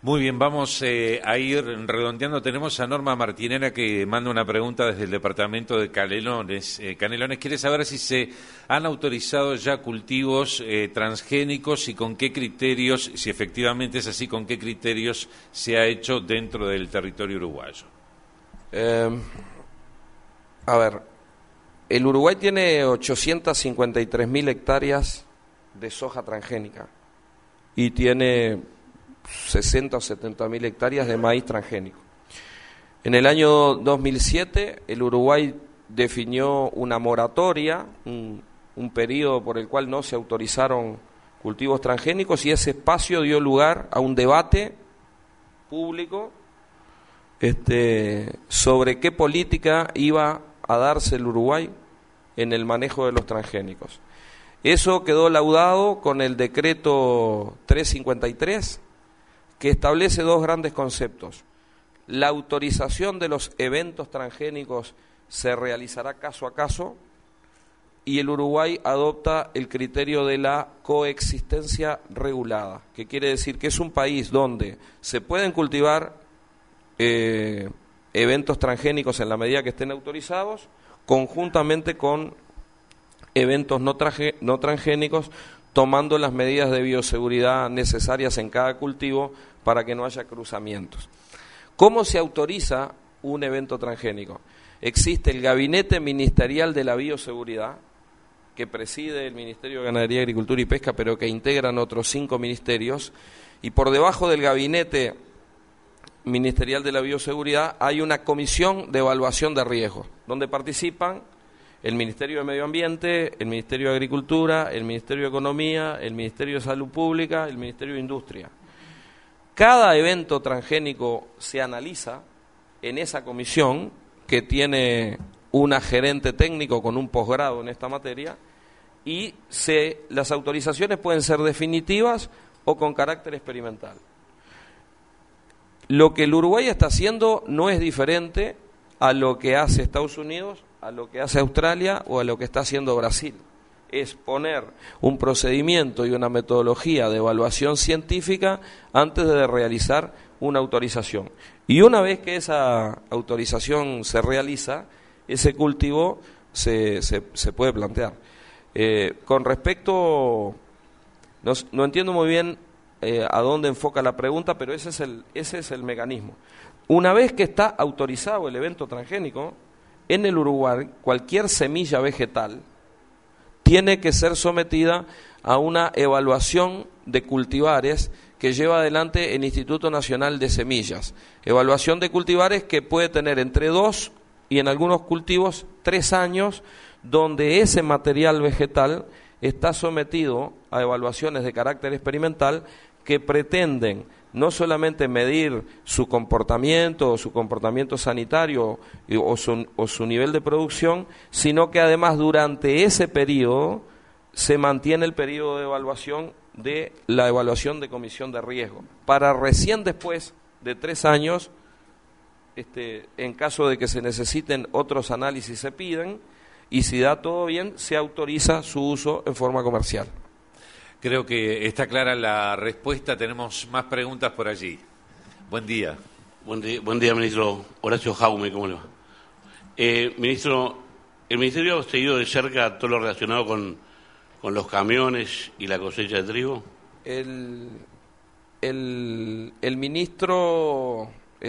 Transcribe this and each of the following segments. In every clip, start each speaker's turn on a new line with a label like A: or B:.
A: Muy bien, vamos a ir redondeando. Tenemos a Norma Martinera que manda una pregunta desde el departamento de Canelones. Canelones quiere saber si se han autorizado ya cultivos transgénicos y con qué criterios, si efectivamente es así, con qué criterios se ha hecho dentro del territorio uruguayo.
B: A ver, el Uruguay tiene 853.000 hectáreas de soja transgénica y tiene 60 o 70.000 hectáreas de maíz transgénico. En el año 2007 el Uruguay definió una moratoria, un periodo por el cual no se autorizaron cultivos transgénicos, y ese espacio dio lugar a un debate público sobre qué política iba a darse el Uruguay en el manejo de los transgénicos. Eso quedó laudado con el decreto 353, que establece dos grandes conceptos. La autorización de los eventos transgénicos se realizará caso a caso, y el Uruguay adopta el criterio de la coexistencia regulada, que quiere decir que es un país donde se pueden cultivar eventos transgénicos en la medida que estén autorizados, conjuntamente con eventos no transgénicos, tomando las medidas de bioseguridad necesarias en cada cultivo para que no haya cruzamientos. ¿Cómo se autoriza un evento transgénico? Existe el Gabinete Ministerial de la Bioseguridad, que preside el Ministerio de Ganadería, Agricultura y Pesca, pero que integran otros 5 ministerios, y por debajo del Gabinete Ministerial de la Bioseguridad hay una comisión de evaluación de riesgos, donde participan el Ministerio de Medio Ambiente, el Ministerio de Agricultura, el Ministerio de Economía, el Ministerio de Salud Pública, el Ministerio de Industria. Cada evento transgénico se analiza en esa comisión, que tiene una gerente técnico con un posgrado en esta materia, y las autorizaciones pueden ser definitivas o con carácter experimental. Lo que el Uruguay está haciendo no es diferente a lo que hace Estados Unidos, a lo que hace Australia o a lo que está haciendo Brasil. Es poner un procedimiento y una metodología de evaluación científica antes de realizar una autorización. Y una vez que esa autorización se realiza, ese cultivo se puede plantear. Con respecto, no entiendo muy bien a dónde enfoca la pregunta, pero ese es el mecanismo. Una vez que está autorizado el evento transgénico, en el Uruguay cualquier semilla vegetal tiene que ser sometida a una evaluación de cultivares que lleva adelante el Instituto Nacional de Semillas. Evaluación de cultivares que puede tener entre 2 y en algunos cultivos 3 años, donde ese material vegetal está sometido a evaluaciones de carácter experimental que pretenden no solamente medir su comportamiento sanitario o su nivel de producción, sino que además durante ese periodo se mantiene el periodo de evaluación de la evaluación de comisión de riesgo, para recién después de 3 años, en caso de que se necesiten otros análisis se piden, y si da todo bien, se autoriza su uso en forma comercial.
A: Creo que está clara la respuesta. Tenemos más preguntas por allí. Buen día.
C: Buen día, ministro. Horacio Jaume, ¿cómo le va? Ministro, el Ministerio ha seguido de cerca todo lo relacionado con los camiones y la cosecha de trigo.
B: El ministro,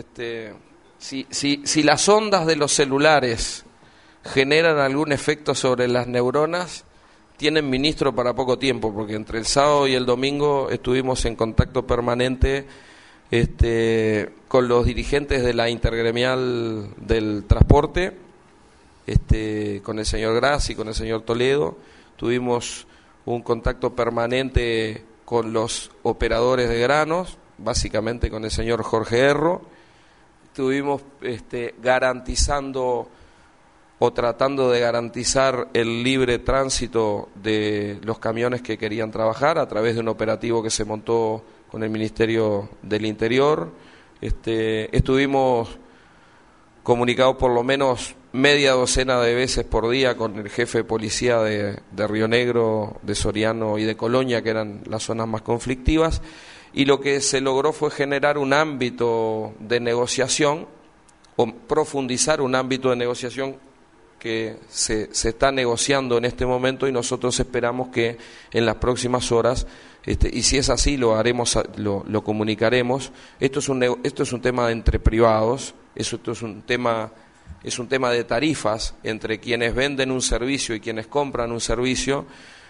B: si las ondas de los celulares generan algún efecto sobre las neuronas, tienen ministro para poco tiempo, porque entre el sábado y el domingo estuvimos en contacto permanente con los dirigentes de la intergremial del transporte, con el señor Gras y con el señor Toledo. Tuvimos un contacto permanente con los operadores de granos, básicamente con el señor Jorge Erro. Estuvimos garantizando o tratando de garantizar el libre tránsito de los camiones que querían trabajar a través de un operativo que se montó con el Ministerio del Interior. Estuvimos comunicados por lo menos media docena de veces por día con el jefe de policía de Río Negro, de Soriano y de Colonia, que eran las zonas más conflictivas, y lo que se logró fue generar un ámbito de negociación o profundizar un ámbito de negociación que se está negociando en este momento, y nosotros esperamos que en las próximas horas, y si es así lo haremos, lo comunicaremos. Esto es un tema entre privados, esto es un tema de tarifas entre quienes venden un servicio y quienes compran un servicio,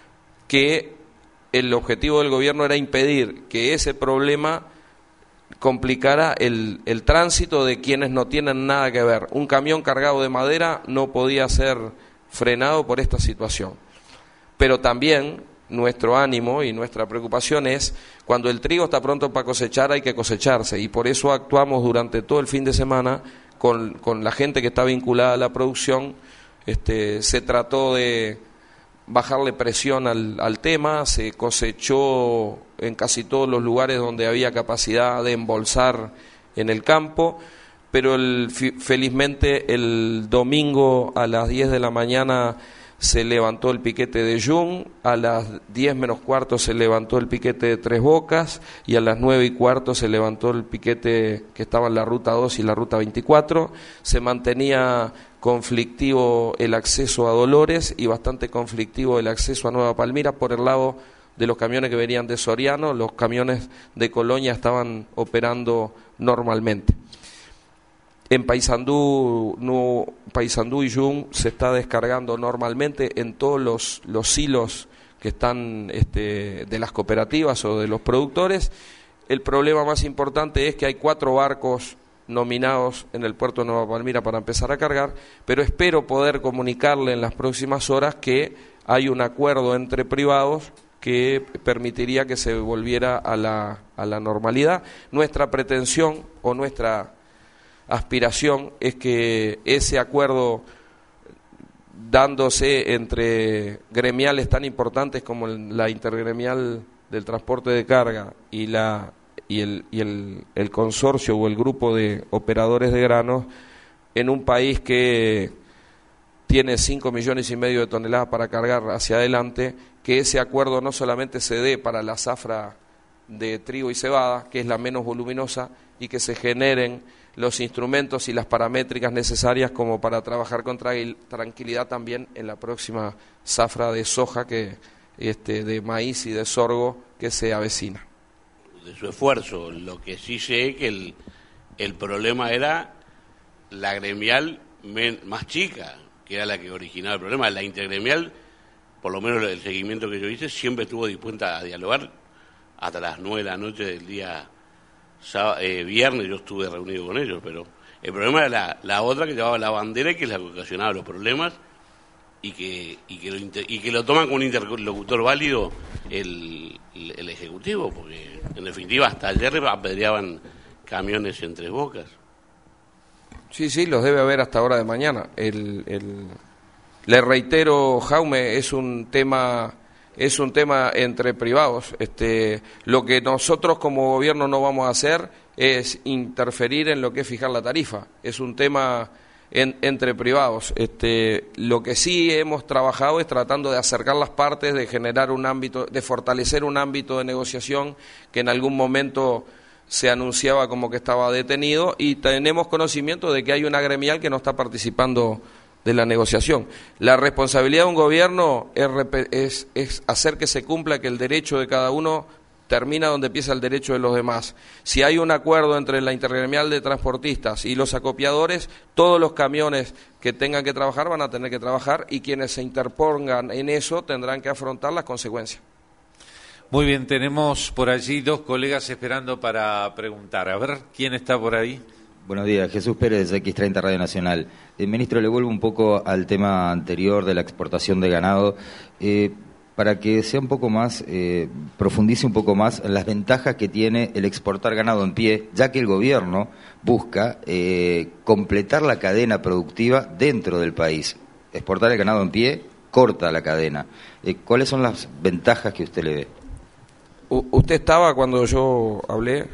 B: que el objetivo del gobierno era impedir que ese problema complicara el tránsito de quienes no tienen nada que ver. Un camión cargado de madera no podía ser frenado por esta situación. Pero también nuestro ánimo y nuestra preocupación es, cuando el trigo está pronto para cosechar, hay que cosecharse, y por eso actuamos durante todo el fin de semana con la gente que está vinculada a la producción. Se trató de bajarle presión al tema, se cosechó en casi todos los lugares donde había capacidad de embolsar en el campo, pero felizmente el domingo a las 10 de la mañana se levantó el piquete de Jung, a las 10 menos cuarto se levantó el piquete de Tres Bocas, y a las 9 y cuarto se levantó el piquete que estaba en la ruta 2 y la ruta 24. Se mantenía conflictivo el acceso a Dolores y bastante conflictivo el acceso a Nueva Palmira por el lado de los camiones que venían de Soriano. Los camiones de Colonia estaban operando normalmente. En Paysandú y Jung se está descargando normalmente en todos los silos que están de las cooperativas o de los productores. El problema más importante es que hay 4 barcos nominados en el puerto de Nueva Palmira para empezar a cargar, pero espero poder comunicarle en las próximas horas que hay un acuerdo entre privados que permitiría que se volviera a la normalidad. Nuestra pretensión o nuestra aspiración es que ese acuerdo, dándose entre gremiales tan importantes como la intergremial del transporte de carga y el consorcio o el grupo de operadores de granos, en un país que tiene 5,5 millones de toneladas para cargar hacia adelante, que ese acuerdo no solamente se dé para la zafra de trigo y cebada, que es la menos voluminosa, y que se generen los instrumentos y las paramétricas necesarias como para trabajar con tranquilidad también en la próxima zafra de soja, de maíz y de sorgo que se avecina.
C: De su esfuerzo, lo que sí sé es que el problema era la gremial más chica, que era la que originaba el problema. La intergremial, por lo menos el seguimiento que yo hice, siempre estuvo dispuesta a dialogar hasta las 9 de la noche del día viernes. Yo estuve reunido con ellos, pero el problema era la otra que llevaba la bandera y que es la que ocasionaba los problemas, y que lo toman como un interlocutor válido el Ejecutivo, porque en definitiva hasta ayer apedreaban camiones en Tres Bocas.
B: Sí, los debe haber hasta hora de mañana. Le reitero, Jaume, es un tema entre privados. Lo que nosotros como gobierno no vamos a hacer es interferir en lo que es fijar la tarifa. Es un tema entre privados. Lo que sí hemos trabajado es tratando de acercar las partes, de generar un ámbito, de fortalecer un ámbito de negociación que en algún momento se anunciaba como que estaba detenido, y tenemos conocimiento de que hay una gremial que no está participando de la negociación. La responsabilidad de un gobierno es hacer que se cumpla, que el derecho de cada uno termina donde empieza el derecho de los demás. Si hay un acuerdo entre la intergremial de transportistas y los acopiadores, todos los camiones que tengan que trabajar van a tener que trabajar, y quienes se interpongan en eso tendrán que afrontar las consecuencias.
A: Muy bien, tenemos por allí 2 colegas esperando para preguntar. A ver, ¿quién está por ahí?
D: Buenos días, Jesús Pérez, de X30 Radio Nacional. Ministro, le vuelvo un poco al tema anterior de la exportación de ganado, para que sea un poco más, profundice un poco más en las ventajas que tiene el exportar ganado en pie, ya que el gobierno busca completar la cadena productiva dentro del país. Exportar el ganado en pie corta la cadena. ¿Cuáles son las ventajas que usted le ve?
B: ¿Usted estaba cuando yo hablé?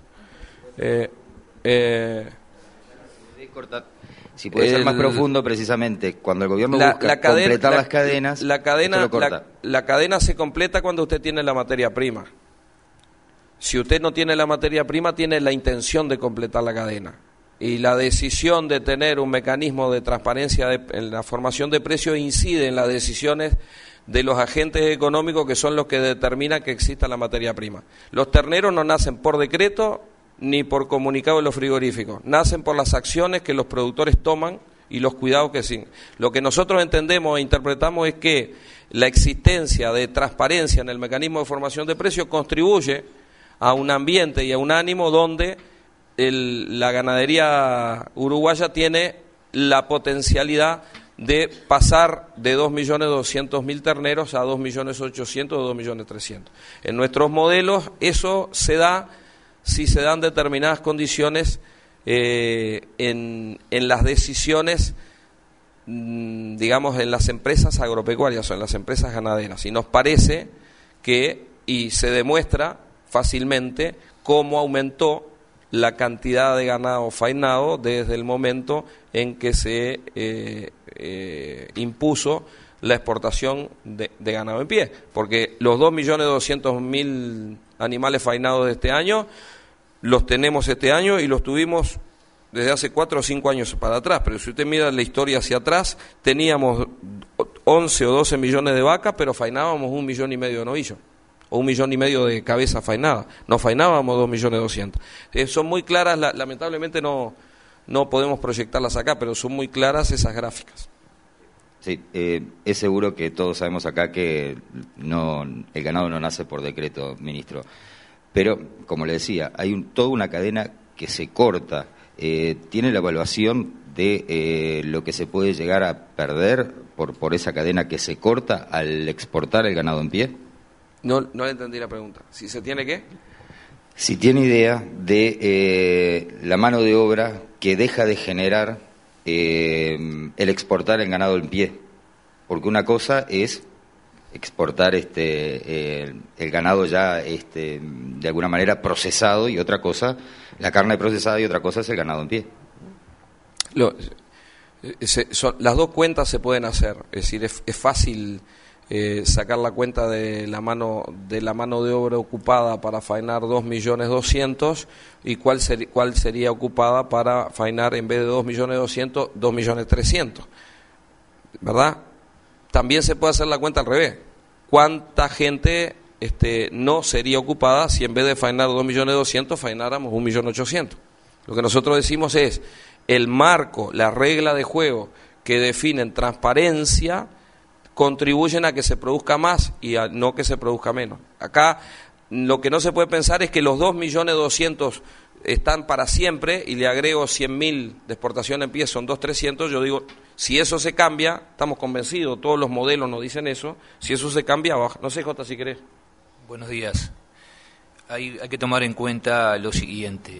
D: Si puede ser más profundo, precisamente, cuando el gobierno busca completar las cadenas,
B: la cadena se completa cuando usted tiene la materia prima. si usted no tiene la materia prima, tiene la intención de completar la cadena. Y la decisión de tener un mecanismo de transparencia en la formación de precios incide en las decisiones de los agentes económicos, que son los que determinan que exista la materia prima. Los terneros no nacen por decreto ni por comunicado de los frigoríficos, nacen por las acciones que los productores toman y los cuidados que sí. Lo que nosotros entendemos e interpretamos es que la existencia de transparencia en el mecanismo de formación de precios contribuye a un ambiente y a un ánimo donde la ganadería uruguaya tiene la potencialidad de pasar de 2.200.000 terneros a 2.800.000 o 2.300.000. En nuestros modelos eso se da si se dan determinadas condiciones en las decisiones, digamos, en las empresas agropecuarias o en las empresas ganaderas. Y nos parece que, y se demuestra fácilmente, cómo aumentó la cantidad de ganado faenado desde el momento en que se impuso la exportación de ganado en pie, porque los 2.200.000 animales faenados de este año los tenemos este año y los tuvimos desde hace 4 o 5 años para atrás, pero si usted mira la historia hacia atrás, teníamos 11 o 12 millones de vacas, pero faenábamos 1,5 millones de novillos, o 1,5 millones de cabezas faenadas, no faenábamos 2.200.000. Son muy claras, lamentablemente no podemos proyectarlas acá, pero son muy claras esas gráficas.
D: Sí, es seguro que todos sabemos acá que el ganado no nace por decreto, ministro. Pero, como le decía, hay toda una cadena que se corta. ¿Tiene la evaluación de lo que se puede llegar a perder por esa cadena que se corta al exportar el ganado en pie?
B: No le entendí la pregunta. ¿Si se tiene qué?
D: Si tiene idea de la mano de obra que deja de generar el exportar el ganado en pie. Porque una cosa es exportar el ganado ya de alguna manera procesado, y otra cosa, la carne procesada, y otra cosa es el ganado en pie.
B: Las dos cuentas se pueden hacer, es decir, es fácil sacar la cuenta de la mano de obra ocupada para faenar 2.200.000 y cuál sería ocupada para faenar, en vez de 2.200.000, 2.300.000, ¿verdad? También se puede hacer la cuenta al revés. ¿Cuánta gente no sería ocupada si en vez de faenar 2.200.000 faenáramos 1.800.000? Lo que nosotros decimos es el marco, la regla de juego que definen transparencia contribuyen a que se produzca más y a no que se produzca menos. Acá lo que no se puede pensar es que los 2.200.000 están para siempre y le agrego 100.000 de exportación en pie, son 2.300.000. Yo digo, si eso se cambia, estamos convencidos, todos los modelos nos dicen eso, si eso se cambia, baja. No sé, Jota, si querés.
E: Buenos días. Hay que tomar en cuenta lo siguiente.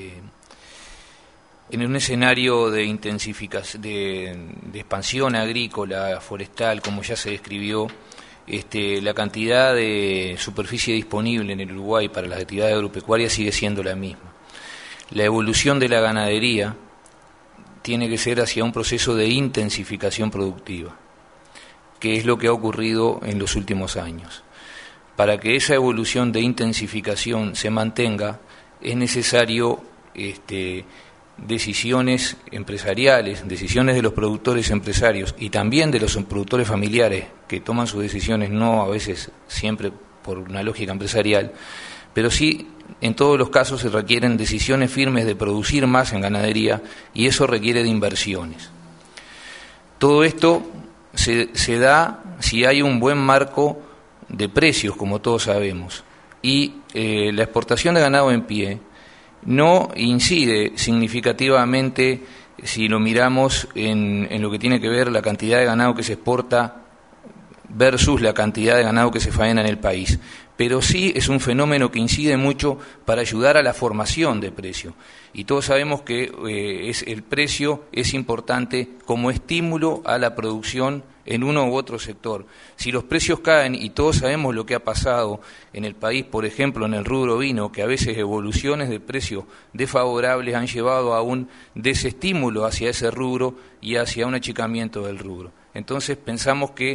E: En un escenario de intensificación, de expansión agrícola, forestal, como ya se describió, la cantidad de superficie disponible en el Uruguay para las actividades agropecuarias sigue siendo la misma. La evolución de la ganadería tiene que ser hacia un proceso de intensificación productiva, que es lo que ha ocurrido en los últimos años. Para que esa evolución de intensificación se mantenga, es necesario decisiones empresariales, decisiones de los productores empresarios y también de los productores familiares, que toman sus decisiones no a veces siempre por una lógica empresarial, pero sí en todos los casos se requieren decisiones firmes de producir más en ganadería, y eso requiere de inversiones. Todo esto se da si hay un buen marco de precios, como todos sabemos, y la exportación de ganado en pie no incide significativamente, si lo miramos en lo que tiene que ver la cantidad de ganado que se exporta versus la cantidad de ganado que se faena en el país, pero sí es un fenómeno que incide mucho para ayudar a la formación de precio, y todos sabemos que el precio es importante como estímulo a la producción en uno u otro sector. Si los precios caen, y todos sabemos lo que ha pasado en el país, por ejemplo en el rubro vino, que a veces evoluciones de precios desfavorables han llevado a un desestímulo hacia ese rubro y hacia un achicamiento del rubro. Entonces pensamos que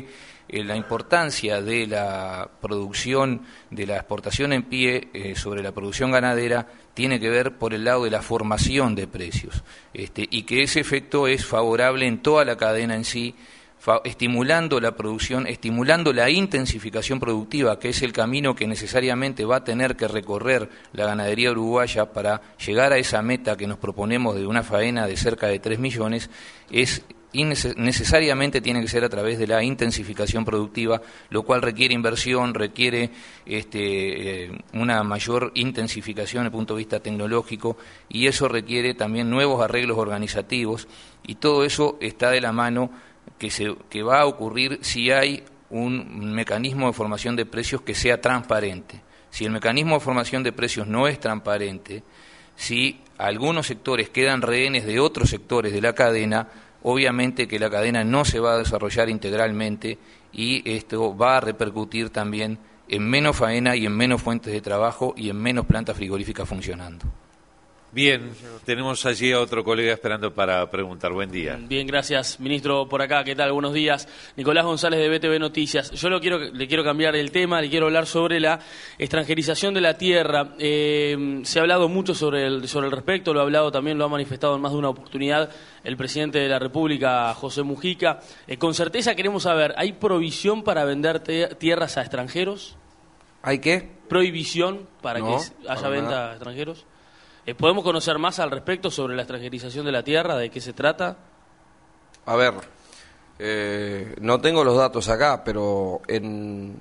E: la importancia de la producción, de la exportación en pie sobre la producción ganadera tiene que ver por el lado de la formación de precios, y que ese efecto es favorable en toda la cadena en sí, estimulando la producción, estimulando la intensificación productiva, que es el camino que necesariamente va a tener que recorrer la ganadería uruguaya para llegar a esa meta que nos proponemos de una faena de cerca de 3 millones, necesariamente tiene que ser a través de la intensificación productiva, lo cual requiere inversión, requiere una mayor intensificación desde el punto de vista tecnológico, y eso requiere también nuevos arreglos organizativos, y todo eso está de la mano que va a ocurrir si hay un mecanismo de formación de precios que sea transparente. Si el mecanismo de formación de precios no es transparente, si algunos sectores quedan rehenes de otros sectores de la cadena, obviamente que la cadena no se va a desarrollar integralmente, y esto va a repercutir también en menos faena y en menos fuentes de trabajo y en menos plantas frigoríficas funcionando.
A: Bien, tenemos allí a otro colega esperando para preguntar. Buen día.
F: Bien, gracias, ministro, por acá. ¿Qué tal? Buenos días. Nicolás González de BTV Noticias. Yo le quiero cambiar el tema, le quiero hablar sobre la extranjerización de la tierra. Se ha hablado mucho sobre el respecto, lo ha hablado también, lo ha manifestado en más de una oportunidad el presidente de la República, José Mujica. Con certeza queremos saber, ¿hay prohibición para vender tierras a extranjeros?
B: ¿Hay qué?
F: ¿Prohibición para
B: No,
F: que haya
B: para
F: venta
B: nada.
F: a extranjeros? ¿Podemos conocer más al respecto sobre la extranjerización de la tierra? ¿De qué se trata?
B: A ver, no tengo los datos acá, pero en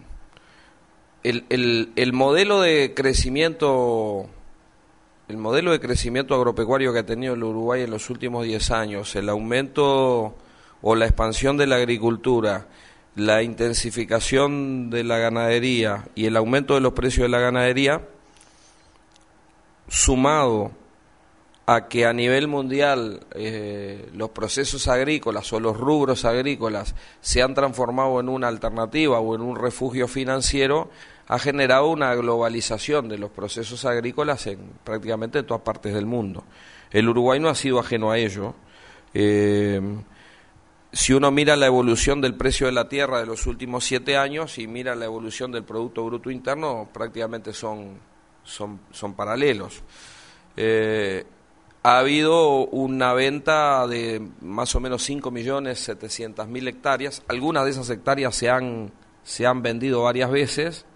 B: el modelo de crecimiento agropecuario que ha tenido el Uruguay en los últimos 10 años, el aumento o la expansión de la agricultura, la intensificación de la ganadería y el aumento de los precios de la ganadería, sumado a que a nivel mundial los procesos agrícolas o los rubros agrícolas se han transformado en una alternativa o en un refugio financiero, ha generado una globalización de los procesos agrícolas en prácticamente todas partes del mundo. El Uruguay no ha sido ajeno a ello. Si uno mira la evolución del precio de la tierra de los últimos 7 años y mira la evolución del Producto Bruto Interno, prácticamente son paralelos. Ha habido una venta de más o menos 5.700.000 hectáreas. Algunas de esas hectáreas se han vendido varias veces.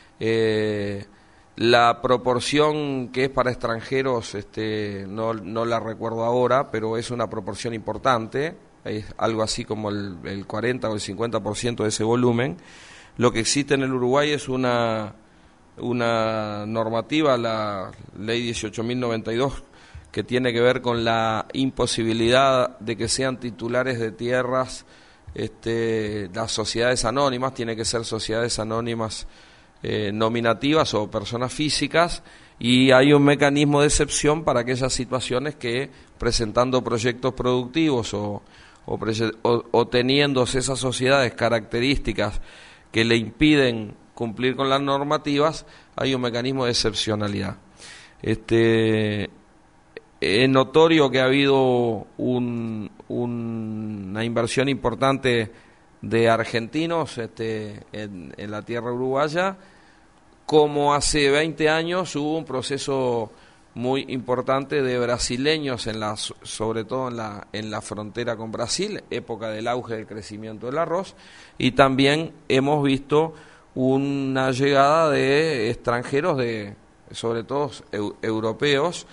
B: La proporción que es para extranjeros no la recuerdo ahora, pero es una proporción importante, es algo así como el 40 o el 50% de ese volumen. Lo que existe en el Uruguay es una normativa, la ley 18.092, que tiene que ver con la imposibilidad de que sean titulares de tierras las sociedades anónimas. Tiene que ser sociedades anónimas nominativas o personas físicas, y hay un mecanismo de excepción para aquellas situaciones que, presentando proyectos productivos o teniendo esas sociedades características que le impiden cumplir con las normativas, hay un mecanismo de excepcionalidad. Es notorio que ha habido una inversión importante de argentinos en la tierra uruguaya, como hace 20 años hubo un proceso muy importante de brasileños, sobre todo en la frontera con Brasil, época del auge del crecimiento del arroz, y también hemos visto una llegada de extranjeros, sobre todo europeos,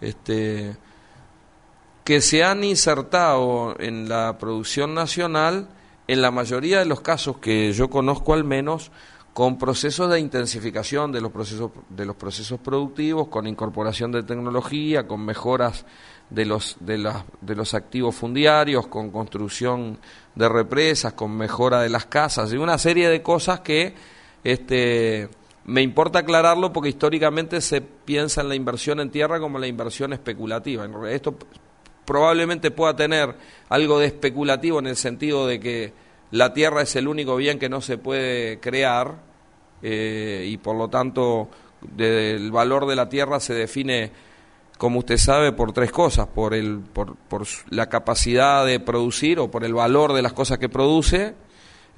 B: que se han insertado en la producción nacional, en la mayoría de los casos que yo conozco al menos, con procesos de intensificación de los procesos productivos, con incorporación de tecnología, con mejoras de los activos fundiarios, con construcción de represas, con mejora de las casas, y una serie de cosas que me importa aclararlo, porque históricamente se piensa en la inversión en tierra como la inversión especulativa. Esto probablemente pueda tener algo de especulativo en el sentido de que la tierra es el único bien que no se puede crear, y por lo tanto el valor de la tierra se define, como usted sabe, por 3 cosas: por la capacidad de producir o por el valor de las cosas que produce,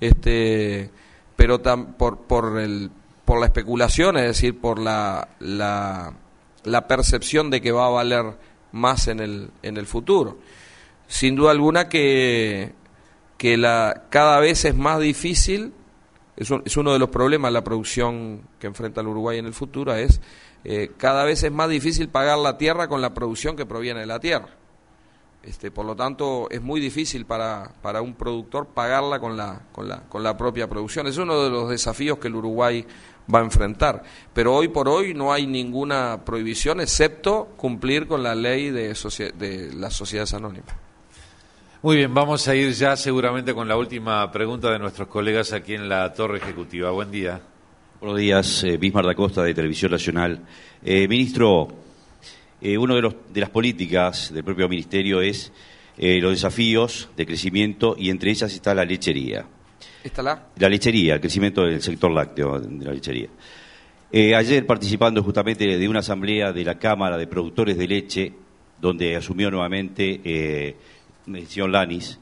B: pero por la especulación, es decir, por la percepción de que va a valer más en el futuro. Sin duda alguna que cada vez es más difícil, es uno de los problemas de la producción que enfrenta el Uruguay en el futuro, es cada vez es más difícil pagar la tierra con la producción que proviene de la tierra. Por lo tanto, es muy difícil para un productor pagarla con la propia producción. Es uno de los desafíos que el Uruguay va a enfrentar. Pero hoy por hoy no hay ninguna prohibición excepto cumplir con la ley de las sociedades anónimas.
A: Muy bien, vamos a ir ya seguramente con la última pregunta de nuestros colegas aquí en la Torre Ejecutiva. Buen día.
G: Buenos días, Bismar da Costa de Televisión Nacional. Ministro, una de las políticas del propio Ministerio es los desafíos de crecimiento y entre ellas está la lechería.
B: ¿Está la
G: lechería, el crecimiento del sector lácteo de la lechería. Ayer participando justamente de una asamblea de la Cámara de Productores de Leche, donde asumió nuevamente el señor Leanis,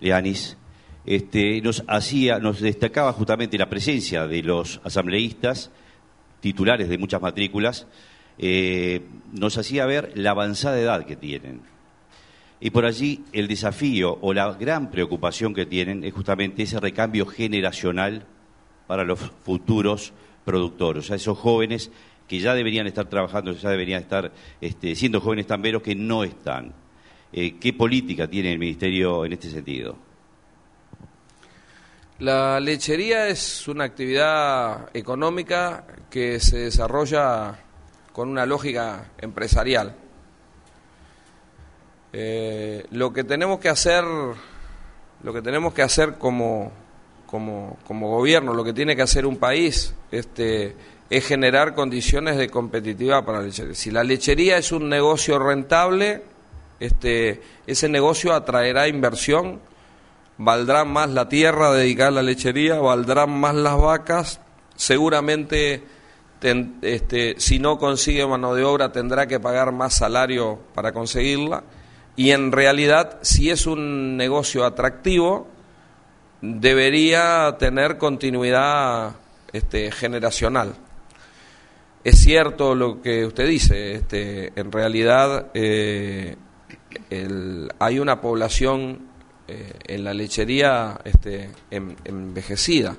G: nos destacaba justamente la presencia de los asambleístas, titulares de muchas matrículas, nos hacía ver la avanzada edad que tienen. Y por allí el desafío o la gran preocupación que tienen es justamente ese recambio generacional para los futuros productores, o sea, esos jóvenes que ya deberían estar trabajando, ya deberían estar siendo jóvenes tamberos que no están. ¿Qué política tiene el Ministerio en este sentido?
B: La lechería es una actividad económica que se desarrolla con una lógica empresarial. Lo que tenemos que hacer como gobierno, lo que tiene que hacer un país, es generar condiciones de competitividad para la lechería. Si la lechería es un negocio rentable, ese negocio atraerá inversión, valdrá más la tierra dedicada a la lechería, valdrán más las vacas, seguramente si no consigue mano de obra tendrá que pagar más salario para conseguirla, y en realidad si es un negocio atractivo debería tener continuidad generacional. Es cierto lo que usted dice, en realidad hay una población en la lechería envejecida.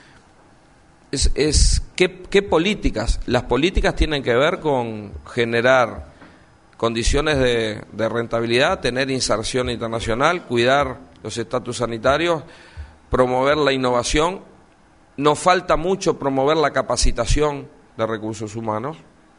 B: ¿Qué políticas? Las políticas tienen que ver con generar condiciones de rentabilidad, tener inserción internacional, cuidar los estatus sanitarios, promover la innovación. Nos falta mucho promover la capacitación de recursos humanos.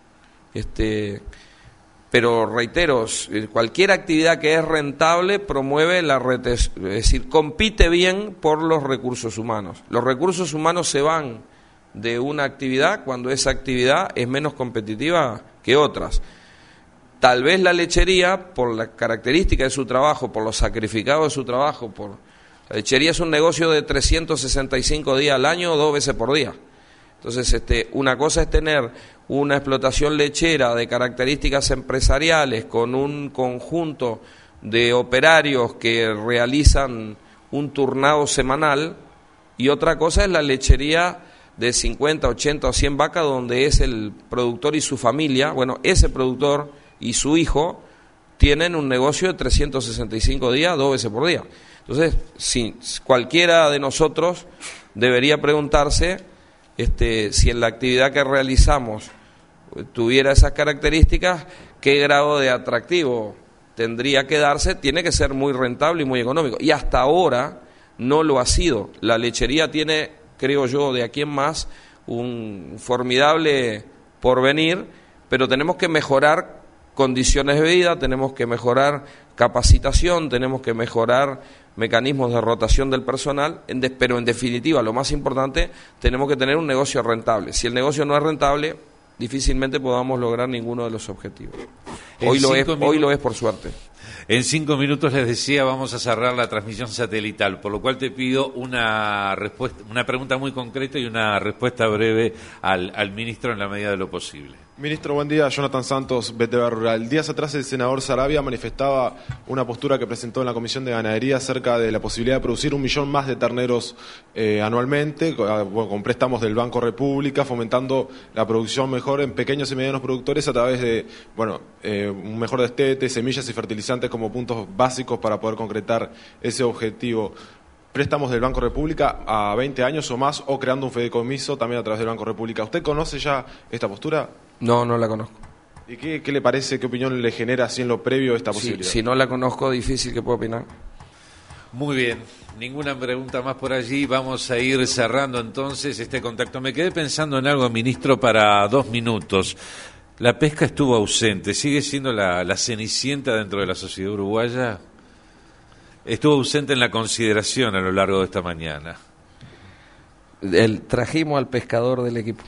B: Pero reitero, cualquier actividad que es rentable promueve es decir, compite bien por los recursos humanos. Los recursos humanos se van de una actividad cuando esa actividad es menos competitiva que otras. Tal vez la lechería, por la característica de su trabajo, por lo sacrificado de su trabajo, la lechería es un negocio de 365 días al año, 2 veces por día. Entonces, una cosa es tener una explotación lechera de características empresariales con un conjunto de operarios que realizan un turnado semanal, y otra cosa es la lechería de 50, 80 o 100 vacas donde es el productor y su familia. Bueno, ese productor y su hijo tienen un negocio de 365 días, 2 veces por día. Entonces, si cualquiera de nosotros debería preguntarse si en la actividad que realizamos tuviera esas características, qué grado de atractivo tendría que darse. Tiene que ser muy rentable y muy económico, y hasta ahora no lo ha sido. La lechería tiene, creo yo, de aquí en más un formidable porvenir, pero tenemos que mejorar condiciones de vida, tenemos que mejorar capacitación, tenemos que mejorar mecanismos de rotación del personal, pero en definitiva, lo más importante, tenemos que tener un negocio rentable. Si el negocio no es rentable, difícilmente podamos lograr ninguno de los objetivos. Hoy lo es por suerte.
A: En 5 minutos, les decía, vamos a cerrar la transmisión satelital, por lo cual te pido una pregunta muy concreta y una respuesta breve al ministro en la medida de lo posible.
H: Ministro, buen día. Jonathan Santos, BTV Rural. Días atrás el senador Saravia manifestaba una postura que presentó en la Comisión de Ganadería acerca de la posibilidad de producir 1 millón más de terneros anualmente, con préstamos del Banco República, fomentando la producción mejor en pequeños y medianos productores a través de un mejor destete, semillas y fertilizantes como puntos básicos para poder concretar ese objetivo. Préstamos del Banco República a 20 años o más, o creando un fideicomiso también a través del Banco República. ¿Usted conoce ya esta postura?
B: No, no la conozco.
H: ¿Y qué le parece, qué opinión le genera así en lo previo esta posibilidad?
B: Si no la conozco, difícil que pueda opinar.
A: Muy bien, ninguna pregunta más por allí. Vamos a ir cerrando entonces este contacto. Me quedé pensando en algo, ministro, para 2 minutos. La pesca estuvo ausente. ¿Sigue siendo la cenicienta dentro de la sociedad uruguaya? Estuvo ausente en la consideración a lo largo de esta mañana.
B: Trajimos al pescador del equipo.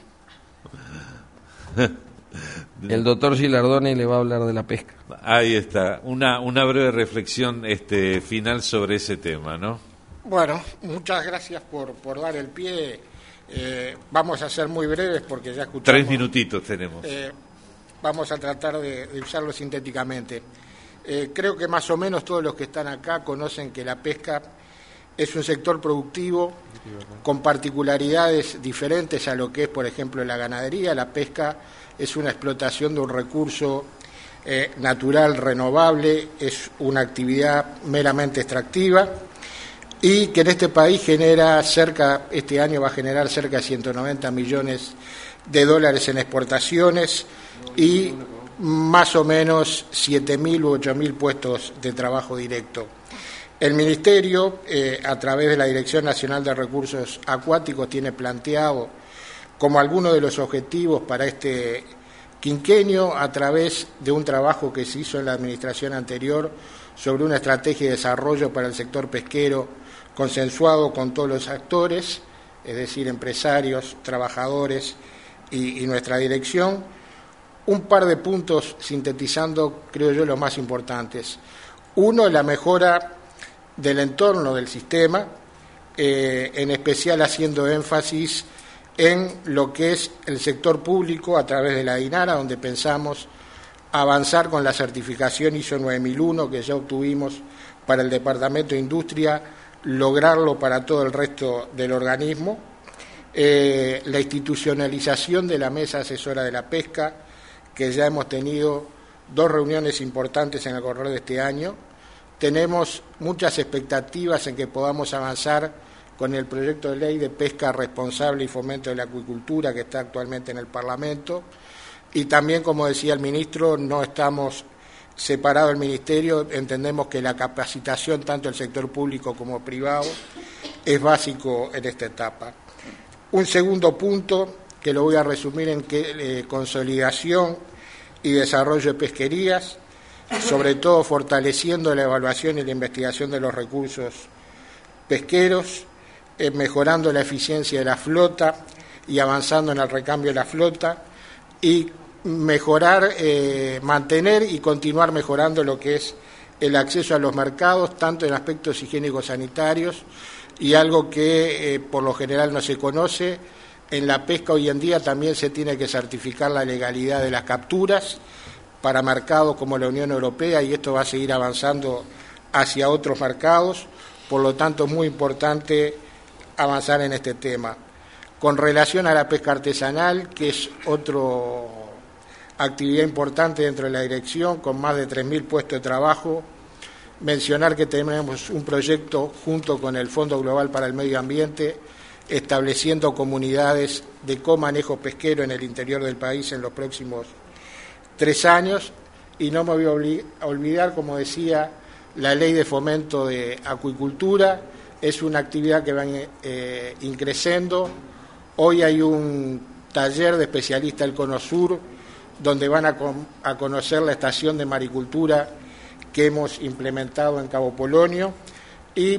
B: El doctor Gilardoni le va a hablar de la pesca.
A: Ahí está, una breve reflexión final sobre ese tema, ¿no?
I: Bueno, muchas gracias por dar el pie. Vamos a ser muy breves porque ya escuchamos.
A: 3 minutitos tenemos.
I: Vamos a tratar de usarlo sintéticamente. Creo que más o menos todos los que están acá conocen que la pesca es un sector productivo con particularidades diferentes a lo que es, por ejemplo, la ganadería. La pesca es una explotación de un recurso natural renovable, es una actividad meramente extractiva y que en este país este año va a generar cerca de 190 millones de dólares en exportaciones y más o menos 7.000 u 8.000 puestos de trabajo directo. El Ministerio, a través de la Dirección Nacional de Recursos Acuáticos, tiene planteado como alguno de los objetivos para este quinquenio, a través de un trabajo que se hizo en la administración anterior sobre una estrategia de desarrollo para el sector pesquero consensuado con todos los actores, es decir, empresarios, trabajadores y nuestra dirección. Un par de puntos sintetizando, creo yo, los más importantes. Uno, la mejora del entorno del sistema, en especial haciendo énfasis en lo que es el sector público a través de la DINARA, donde pensamos avanzar con la certificación ISO 9001 que ya obtuvimos para el Departamento de Industria, lograrlo para todo el resto del organismo. La institucionalización de la Mesa Asesora de la Pesca, que ya hemos tenido 2 reuniones importantes en el correr de este año. Tenemos muchas expectativas en que podamos avanzar con el proyecto de ley de pesca responsable y fomento de la acuicultura que está actualmente en el Parlamento. Y también, como decía el ministro, no estamos separados del Ministerio, entendemos que la capacitación tanto del sector público como privado es básico en esta etapa. Un segundo punto, que lo voy a resumir en consolidación y desarrollo de pesquerías, sobre todo fortaleciendo la evaluación y la investigación de los recursos pesqueros, mejorando la eficiencia de la flota y avanzando en el recambio de la flota, y mejorar, mantener y continuar mejorando lo que es el acceso a los mercados, tanto en aspectos higiénicos sanitarios, y algo que por lo general no se conoce. En la pesca hoy en día también se tiene que certificar la legalidad de las capturas para mercados como la Unión Europea, y esto va a seguir avanzando hacia otros mercados, por lo tanto es muy importante avanzar en este tema. Con relación a la pesca artesanal, que es otra actividad importante dentro de la dirección, con más de 3.000 puestos de trabajo, mencionar que tenemos un proyecto junto con el Fondo Global para el Medio Ambiente, estableciendo comunidades de comanejo pesquero en el interior del país en los próximos 3 años, y no me voy a olvidar, como decía, la ley de fomento de acuicultura. Es una actividad que va increciendo. Hoy hay un taller de especialistas del Cono Sur donde van a conocer la estación de maricultura que hemos implementado en Cabo Polonio, y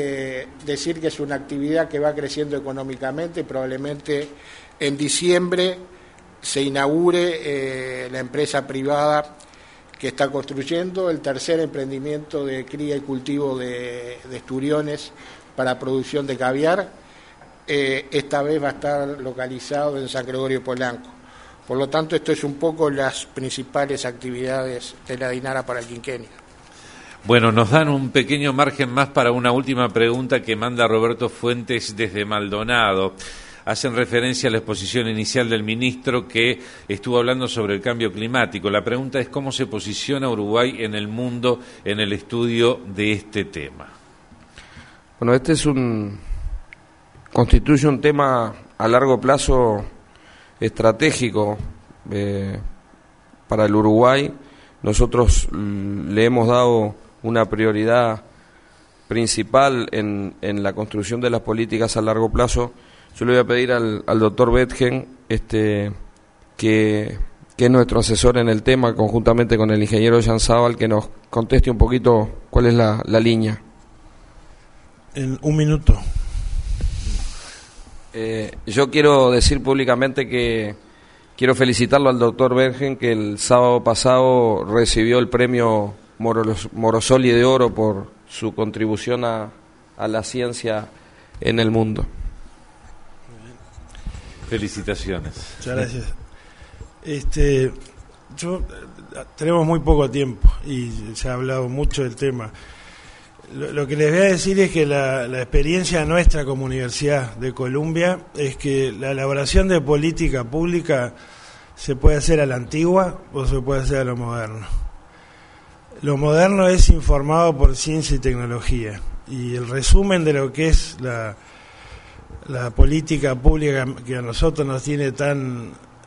I: decir que es una actividad que va creciendo económicamente. Probablemente en diciembre se inaugure la empresa privada que está construyendo el tercer emprendimiento de cría y cultivo de esturiones para producción de caviar. Esta vez va a estar localizado en San Gregorio Polanco. Por lo tanto, esto es un poco las principales actividades de la DINARA para el quinquenio.
A: Bueno, nos dan un pequeño margen más para una última pregunta que manda Roberto Fuentes desde Maldonado. Hacen referencia a la exposición inicial del ministro que estuvo hablando sobre el cambio climático. La pregunta es cómo se posiciona Uruguay en el mundo en el estudio de este tema.
B: Bueno, constituye un tema a largo plazo estratégico para el Uruguay. Nosotros le hemos dado una prioridad principal en la construcción de las políticas a largo plazo. Yo le voy a pedir al doctor Betgen, que es nuestro asesor en el tema, conjuntamente con el ingeniero Jan Zabal, que nos conteste un poquito cuál es la línea.
J: En un minuto.
B: Yo quiero decir públicamente que quiero felicitarlo al doctor Betgen, que el sábado pasado recibió el premio Morosoli de Oro por su contribución a la ciencia en el mundo.
A: Felicitaciones.
J: Muchas gracias. Tenemos muy poco tiempo y se ha hablado mucho del tema. Lo que les voy a decir es que la experiencia nuestra como Universidad de Columbia es que la elaboración de política pública se puede hacer a la antigua o se puede hacer a lo moderno. Lo moderno es informado por ciencia y tecnología, y el resumen de lo que es la política pública que a nosotros nos tiene tan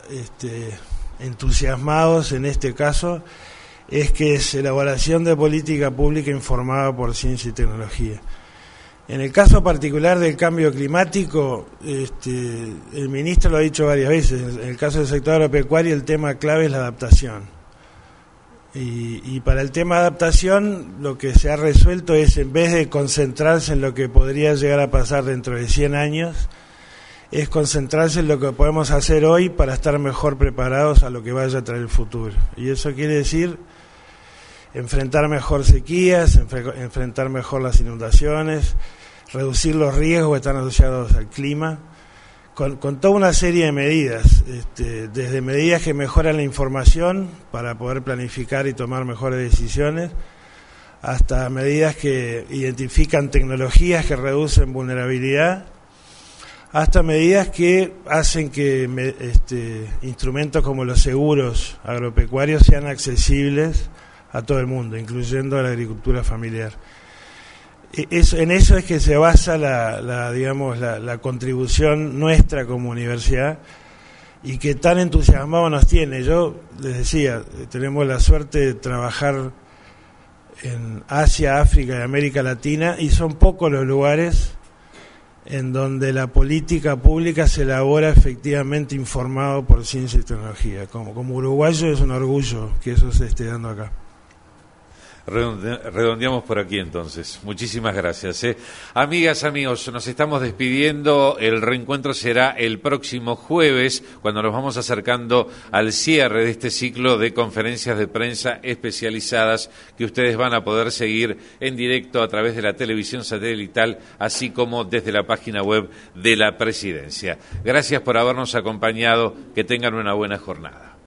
J: entusiasmados en este caso es que es elaboración de política pública informada por ciencia y tecnología. En el caso particular del cambio climático, el ministro lo ha dicho varias veces, en el caso del sector agropecuario el tema clave es la adaptación. Y para el tema de adaptación lo que se ha resuelto es, en vez de concentrarse en lo que podría llegar a pasar dentro de 100 años, es concentrarse en lo que podemos hacer hoy para estar mejor preparados a lo que vaya a traer el futuro. Y eso quiere decir enfrentar mejor sequías, enfrentar mejor las inundaciones, reducir los riesgos que están asociados al clima, con toda una serie de medidas, desde medidas que mejoran la información para poder planificar y tomar mejores decisiones, hasta medidas que identifican tecnologías que reducen vulnerabilidad, hasta medidas que hacen que instrumentos como los seguros agropecuarios sean accesibles a todo el mundo, incluyendo a la agricultura familiar. En eso es que se basa la contribución nuestra como universidad, y que tan entusiasmado nos tiene. Yo les decía, tenemos la suerte de trabajar en Asia, África y América Latina, y son pocos los lugares en donde la política pública se elabora efectivamente informado por ciencia y tecnología. Como uruguayo es un orgullo que eso se esté dando acá.
A: Redondeamos por aquí entonces. Muchísimas gracias. Amigas, amigos, nos estamos despidiendo. El reencuentro será el próximo jueves, cuando nos vamos acercando al cierre de este ciclo de conferencias de prensa especializadas que ustedes van a poder seguir en directo a través de la televisión satelital, así como desde la página web de la Presidencia. Gracias por habernos acompañado. Que tengan una buena jornada.